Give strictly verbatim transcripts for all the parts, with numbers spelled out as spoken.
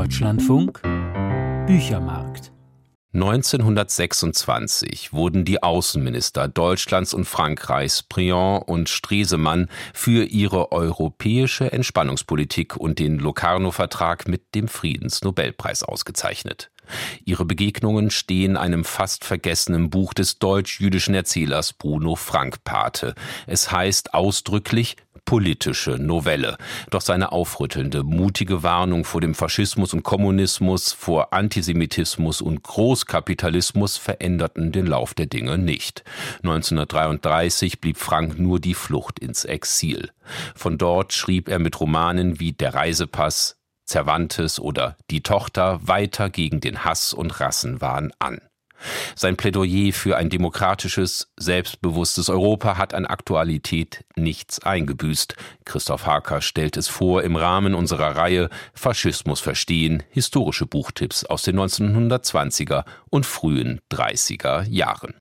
Deutschlandfunk Büchermarkt. neunzehnhundertsechsundzwanzig wurden die Außenminister Deutschlands und Frankreichs, Briand und Stresemann, für ihre europäische Entspannungspolitik und den Locarno-Vertrag mit dem Friedensnobelpreis ausgezeichnet. Ihre Begegnungen stehen einem fast vergessenen Buch des deutsch-jüdischen Erzählers Bruno Frank Pate. Es heißt ausdrücklich politische Novelle. Doch seine aufrüttelnde, mutige Warnung vor dem Faschismus und Kommunismus, vor Antisemitismus und Großkapitalismus veränderten den Lauf der Dinge nicht. neunzehnhundertdreiunddreißig blieb Frank nur die Flucht ins Exil. Von dort schrieb er mit Romanen wie Der Reisepass, Cervantes oder Die Tochter weiter gegen den Hass und Rassenwahn an. Sein Plädoyer für ein demokratisches, selbstbewusstes Europa hat an Aktualität nichts eingebüßt. Christoph Harker stellt es vor im Rahmen unserer Reihe Faschismus verstehen, historische Buchtipps aus den neunzehnhundertzwanziger und frühen dreißiger Jahren.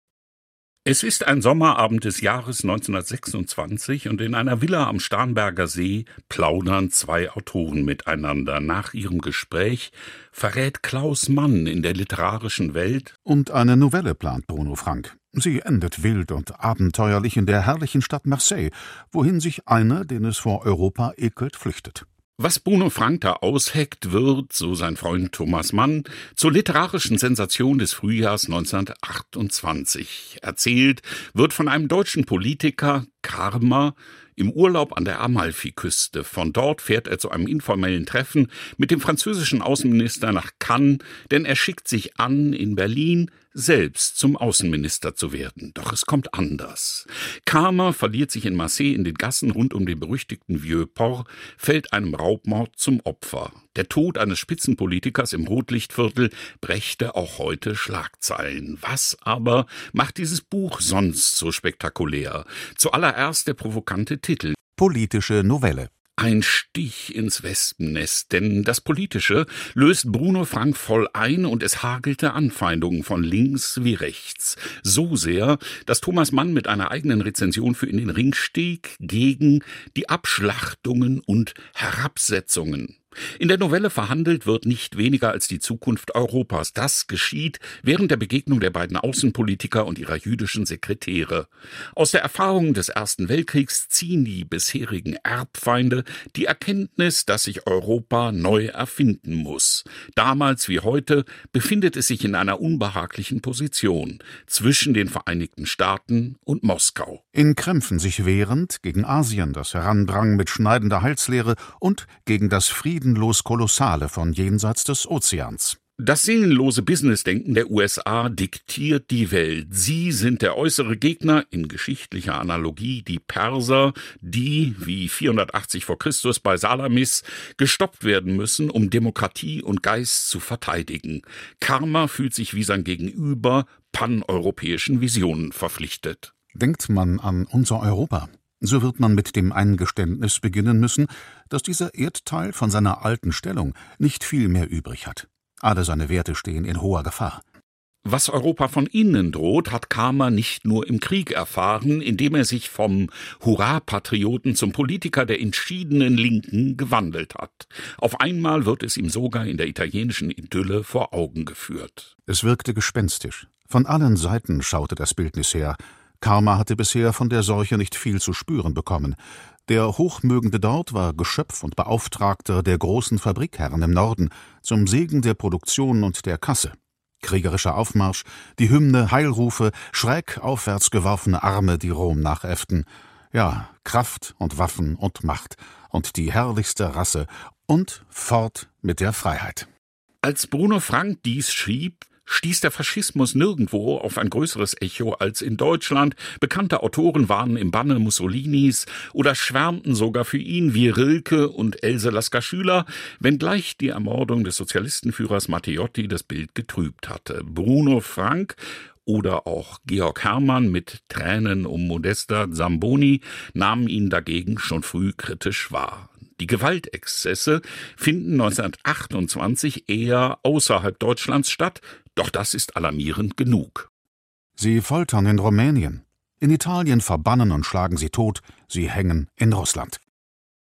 Es ist ein Sommerabend des Jahres neunzehnhundertsechsundzwanzig und in einer Villa am Starnberger See plaudern zwei Autoren miteinander. Nach ihrem Gespräch verrät Klaus Mann in der literarischen Welt: Und eine Novelle plant Bruno Frank. Sie endet wild und abenteuerlich in der herrlichen Stadt Marseille, wohin sich einer, den es vor Europa ekelt, flüchtet. Was Bruno Frank da ausheckt, wird, so sein Freund Thomas Mann, zur literarischen Sensation des Frühjahrs neunzehnhundertachtundzwanzig. Erzählt wird von einem deutschen Politiker, Karma, im Urlaub an der Amalfiküste. Von dort fährt er zu einem informellen Treffen mit dem französischen Außenminister nach Cannes, denn er schickt sich an, in Berlin selbst zum Außenminister zu werden. Doch es kommt anders. Karma verliert sich in Marseille in den Gassen rund um den berüchtigten Vieux-Port, fällt einem Raubmord zum Opfer. Der Tod eines Spitzenpolitikers im Rotlichtviertel brächte auch heute Schlagzeilen. Was aber macht dieses Buch sonst so spektakulär? Zuallererst der provokante Titel: Politische Novelle. Ein Stich ins Wespennest, denn das Politische löst Bruno Frank voll ein und es hagelte Anfeindungen von links wie rechts. So sehr, dass Thomas Mann mit einer eigenen Rezension für In den Ring stieg gegen die Abschlachtungen und Herabsetzungen. In der Novelle verhandelt wird nicht weniger als die Zukunft Europas. Das geschieht während der Begegnung der beiden Außenpolitiker und ihrer jüdischen Sekretäre. Aus der Erfahrung des Ersten Weltkriegs ziehen die bisherigen Erbfeinde die Erkenntnis, dass sich Europa neu erfinden muss. Damals wie heute befindet es sich in einer unbehaglichen Position zwischen den Vereinigten Staaten und Moskau. In Krämpfen sich wehrend gegen Asien, das herandrang mit schneidender Heilslehre, und gegen das Frieden Friedenlos Kolossale von jenseits des Ozeans. Das seelenlose Businessdenken der U S A diktiert die Welt. Sie sind der äußere Gegner, in geschichtlicher Analogie die Perser, die, wie vierhundertachtzig vor Christus bei Salamis, gestoppt werden müssen, um Demokratie und Geist zu verteidigen. Karma fühlt sich wie sein Gegenüber paneuropäischen Visionen verpflichtet. Denkt man an unser Europa, so wird man mit dem Eingeständnis beginnen müssen, dass dieser Erdteil von seiner alten Stellung nicht viel mehr übrig hat. Alle seine Werte stehen in hoher Gefahr. Was Europa von innen droht, hat Karma nicht nur im Krieg erfahren, indem er sich vom Hurra-Patrioten zum Politiker der entschiedenen Linken gewandelt hat. Auf einmal wird es ihm sogar in der italienischen Idylle vor Augen geführt. Es wirkte gespenstisch. Von allen Seiten schaute das Bildnis her. Karma hatte bisher von der Seuche nicht viel zu spüren bekommen. Der Hochmögende dort war Geschöpf und Beauftragter der großen Fabrikherren im Norden, zum Segen der Produktion und der Kasse. Kriegerischer Aufmarsch, die Hymne, Heilrufe, schräg aufwärts geworfene Arme, die Rom nachäfften. Ja, Kraft und Waffen und Macht und die herrlichste Rasse und fort mit der Freiheit. Als Bruno Frank dies schrieb, stieß der Faschismus nirgendwo auf ein größeres Echo als in Deutschland. Bekannte Autoren waren im Banne Mussolinis oder schwärmten sogar für ihn wie Rilke und Else Lasker-Schüler, wenngleich die Ermordung des Sozialistenführers Matteotti das Bild getrübt hatte. Bruno Frank oder auch Georg Herrmann mit Tränen um Modesta Zamboni nahmen ihn dagegen schon früh kritisch wahr. Die Gewaltexzesse finden neunzehnhundertachtundzwanzig eher außerhalb Deutschlands statt, doch das ist alarmierend genug. Sie foltern in Rumänien, in Italien verbannen und schlagen sie tot, sie hängen in Russland.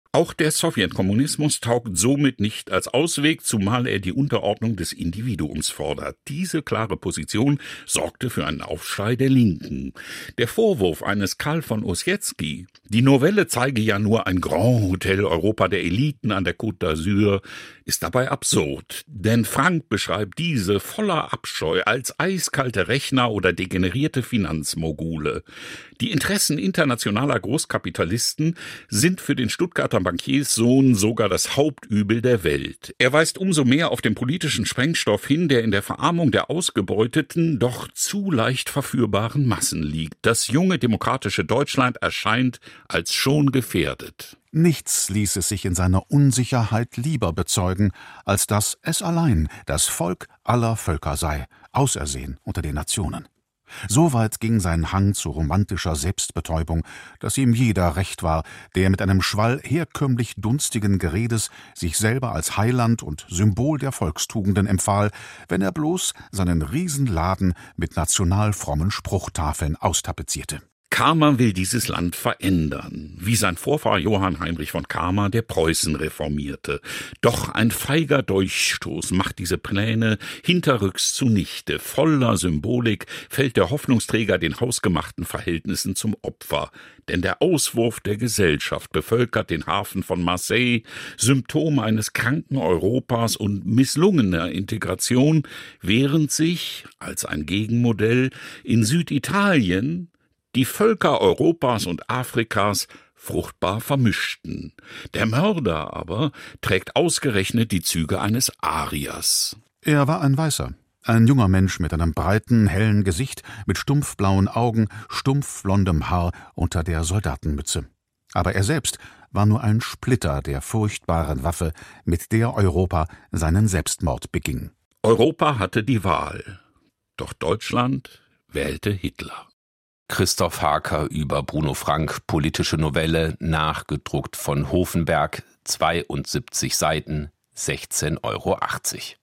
Auch der Sowjetkommunismus taugt somit nicht als Ausweg, zumal er die Unterordnung des Individuums fordert. Diese klare Position sorgte für einen Aufschrei der Linken. Der Vorwurf eines Karl von Ossietzky, die Novelle zeige ja nur ein Grand Hotel Europa der Eliten an der Côte d'Azur, ist dabei absurd. Denn Frank beschreibt diese voller Abscheu als eiskalte Rechner oder degenerierte Finanzmogule. Die Interessen internationaler Großkapitalisten sind für den Stuttgarter Bankierssohn sogar das Hauptübel der Welt. Er weist umso mehr auf den politischen Sprengstoff hin, der in der Verarmung der ausgebeuteten, doch zu leicht verführbaren Massen liegt. Das junge demokratische Deutschland erscheint als schon gefährdet. Nichts ließ es sich in seiner Unsicherheit lieber bezeugen, als dass es allein das Volk aller Völker sei, ausersehen unter den Nationen. So weit ging sein Hang zu romantischer Selbstbetäubung, dass ihm jeder recht war, der mit einem Schwall herkömmlich dunstigen Geredes sich selber als Heiland und Symbol der Volkstugenden empfahl, wenn er bloß seinen Riesenladen mit national frommen Spruchtafeln austapezierte. Karma will dieses Land verändern, wie sein Vorfahr Johann Heinrich von Karma, der Preußen reformierte. Doch ein feiger Durchstoß macht diese Pläne hinterrücks zunichte. Voller Symbolik fällt der Hoffnungsträger den hausgemachten Verhältnissen zum Opfer. Denn der Auswurf der Gesellschaft bevölkert den Hafen von Marseille, Symptom eines kranken Europas und misslungener Integration, während sich, als ein Gegenmodell, in Süditalien die Völker Europas und Afrikas fruchtbar vermischten. Der Mörder aber trägt ausgerechnet die Züge eines Ariers. Er war ein Weißer, ein junger Mensch mit einem breiten, hellen Gesicht, mit stumpfblauen Augen, stumpfblondem Haar unter der Soldatenmütze. Aber er selbst war nur ein Splitter der furchtbaren Waffe, mit der Europa seinen Selbstmord beging. Europa hatte die Wahl, doch Deutschland wählte Hitler. Christoph Harker über Bruno Frank, politische Novelle, nachgedruckt von Hofenberg, zweiundsiebzig Seiten, sechzehn Euro achtzig.